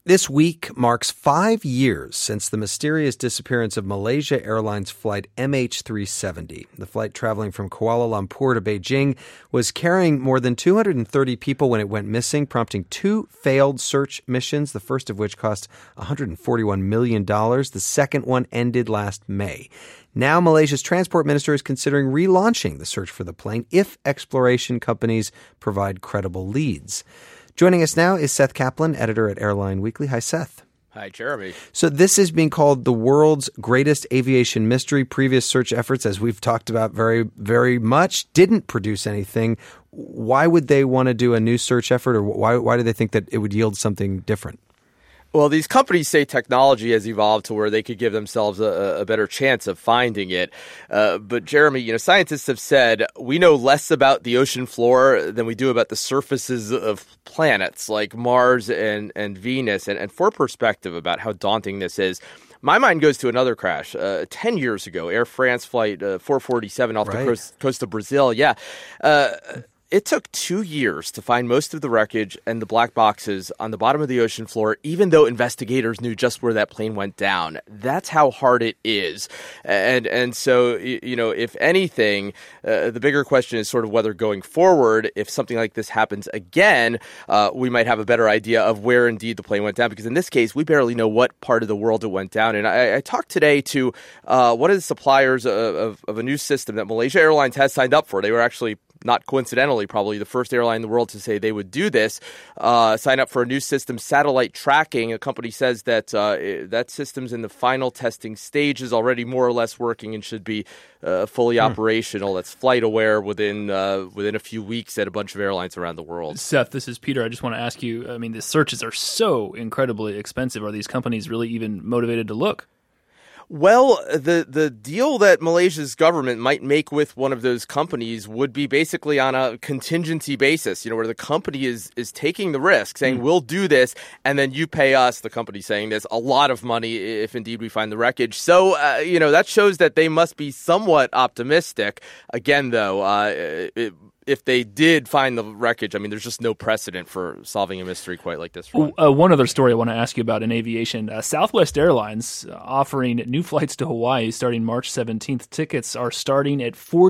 This week marks 5 years since the mysterious disappearance of Malaysia Airlines flight MH370. The flight traveling from Kuala Lumpur to Beijing was carrying more than 230 people when it went missing, prompting 2 failed search missions, the first of which cost $141 million. The second one ended last May. Now Malaysia's transport minister is considering relaunching the search for the plane if exploration companies provide credible leads. Joining us now is Seth Kaplan, editor at Airline Weekly. Hi, Seth. Hi, Jeremy. So this is being called the world's greatest aviation mystery. Previous search efforts, as we've talked about very, very much, didn't produce anything. Why would they want to do a new search effort, or why do they think that it would yield something different? Well, these companies say technology has evolved to where they could give themselves a better chance of finding it. But Jeremy, scientists have said we know less about the ocean floor than we do about the surfaces of planets like Mars and Venus. And for perspective about how daunting this is, my mind goes to another crash 10 years ago, Air France flight 447 off the coast of Brazil. Yeah. It took 2 years to find most of the wreckage and the black boxes on the bottom of the ocean floor, even though investigators knew just where that plane went down. That's how hard it is. And so, if anything, the bigger question is sort of whether going forward, if something like this happens again, we might have a better idea of where indeed the plane went down. Because in this case, we barely know what part of the world it went down. And I talked today to one of the suppliers of a new system that Malaysia Airlines has signed up for. They were actually, not coincidentally, probably the first airline in the world to say they would do this, sign up for a new system, satellite tracking. A company says that that system's in the final testing stages, already more or less working and should be fully operational. That's flight aware within a few weeks at a bunch of airlines around the world. Seth, this is Peter. I just want to ask you, the searches are so incredibly expensive. Are these companies really even motivated to look? Well, the deal that Malaysia's government might make with one of those companies would be basically on a contingency basis, where the company is taking the risk, saying, we'll do this, and then you pay us, the company saying this, a lot of money if indeed we find the wreckage. So, that shows that they must be somewhat optimistic. Again, though, if they did find the wreckage, there's just no precedent for solving a mystery quite like this. One other story I want to ask you about in aviation. Southwest Airlines offering new flights to Hawaii starting March 17th. Tickets are starting at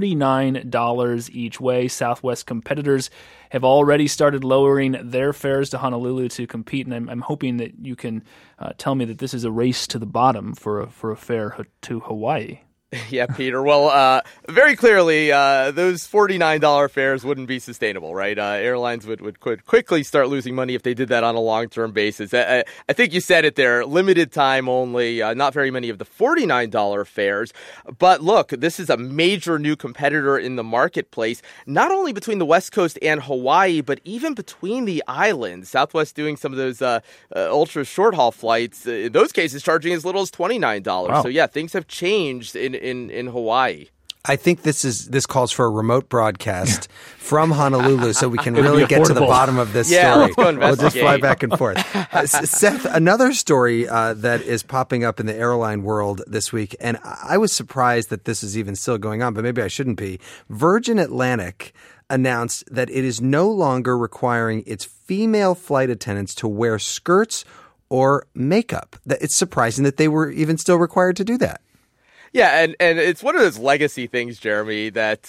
$49 each way. Southwest competitors have already started lowering their fares to Honolulu to compete, and I'm hoping that you can tell me that this is a race to the bottom for a fare to Hawaii. Yeah, Peter. Well, very clearly, those $49 fares wouldn't be sustainable, right? Airlines would quickly start losing money if they did that on a long-term basis. I think you said it there, limited time only, not very many of the $49 fares. But look, this is a major new competitor in the marketplace, not only between the West Coast and Hawaii, but even between the islands. Southwest doing some of those ultra short-haul flights, in those cases charging as little as $29. Wow. So yeah, things have changed in Hawaii. I think this calls for a remote broadcast from Honolulu so we can really get to the bottom of this story. Let's go investigate. We'll just fly back and forth. Seth, another story that is popping up in the airline world this week, and I was surprised that this is even still going on, but maybe I shouldn't be. Virgin Atlantic announced that it is no longer requiring its female flight attendants to wear skirts or makeup. It's surprising that they were even still required to do that. Yeah, and it's one of those legacy things, Jeremy, that,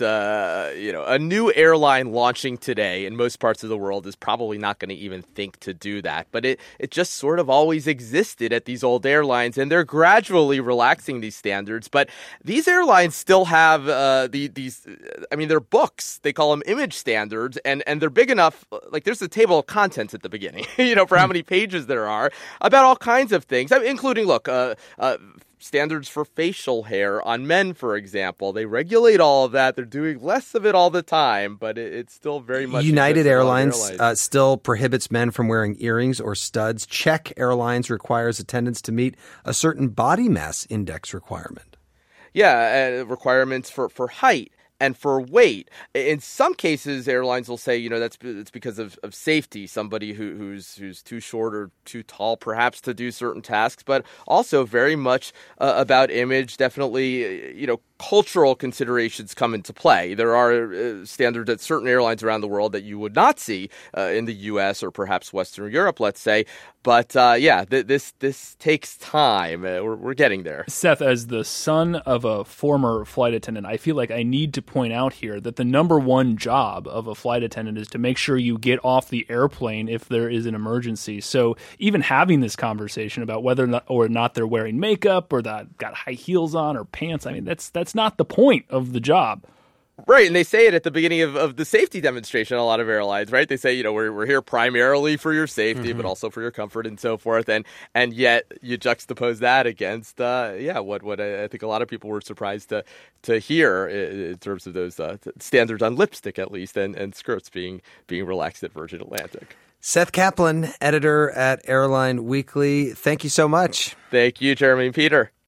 a new airline launching today in most parts of the world is probably not going to even think to do that. But it just sort of always existed at these old airlines, and they're gradually relaxing these standards. But these airlines still have they're books. They call them image standards, and they're big enough, like there's a table of contents at the beginning, for how many pages there are about all kinds of things, including, standards for facial hair on men, for example. They regulate all of that. They're doing less of it all the time, but it's still very much... United Airlines still prohibits men from wearing earrings or studs. Czech Airlines requires attendants to meet a certain body mass index requirement. Yeah, requirements for height and for weight. In some cases, airlines will say, it's because of safety, somebody who's too short or too tall, perhaps, to do certain tasks, but also very much about image. Definitely, cultural considerations come into play. There are standards at certain airlines around the world that you would not see in the U.S. or perhaps Western Europe, let's say. But this takes time. We're getting there. Seth, as the son of a former flight attendant, I feel like I need to point out here that the number one job of a flight attendant is to make sure you get off the airplane if there is an emergency. So even having this conversation about whether or not they're wearing makeup or that got high heels on or pants, I mean, that's not the point of the job. Right, and they say it at the beginning of the safety demonstration, a lot of airlines, right? They say, we're here primarily for your safety, but also for your comfort and so forth. And yet you juxtapose that against, what I think a lot of people were surprised to hear in terms of those standards on lipstick, at least, and skirts being relaxed at Virgin Atlantic. Seth Kaplan, editor at Airline Weekly. Thank you so much. Thank you, Jeremy and Peter.